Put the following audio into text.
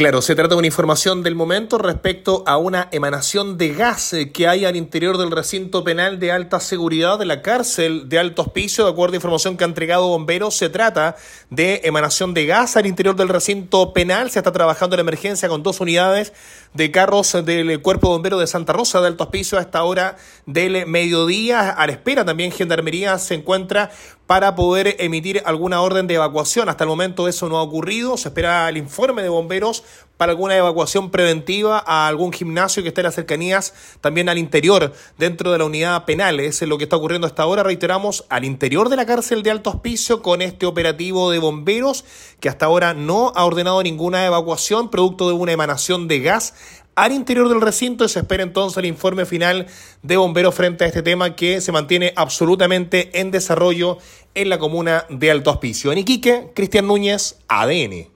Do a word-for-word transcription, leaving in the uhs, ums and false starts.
Claro, se trata de una información del momento respecto a una emanación de gas que hay al interior del recinto penal de alta seguridad de la cárcel de Alto Hospicio. De acuerdo a información que ha entregado bomberos, se trata de emanación de gas al interior del recinto penal. Se está trabajando en emergencia con dos unidades de carros del Cuerpo de Bomberos de Santa Rosa de Alto Hospicio a esta hora del mediodía. A la espera también Gendarmería se encuentra para poder emitir alguna orden de evacuación. Hasta el momento eso no ha ocurrido. Se espera el informe de bomberos para alguna evacuación preventiva a algún gimnasio que esté en las cercanías, también al interior, dentro de la unidad penal. Eso es lo que está ocurriendo hasta ahora, reiteramos, al interior de la cárcel de Alto Hospicio con este operativo de bomberos que hasta ahora no ha ordenado ninguna evacuación producto de una emanación de gas al interior del recinto. Y se espera entonces el informe final de bomberos frente a este tema que se mantiene absolutamente en desarrollo en la comuna de Alto Hospicio. En Iquique, Cristian Núñez, A D N.